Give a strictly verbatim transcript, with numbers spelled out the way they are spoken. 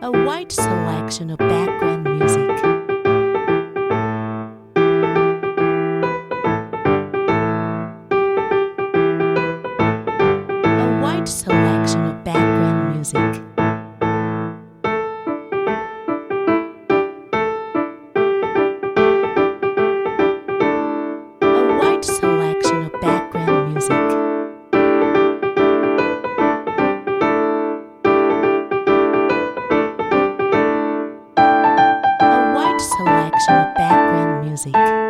A wide selection of background music. A wide selection of background music. A wide selection of background music. Selection of background music.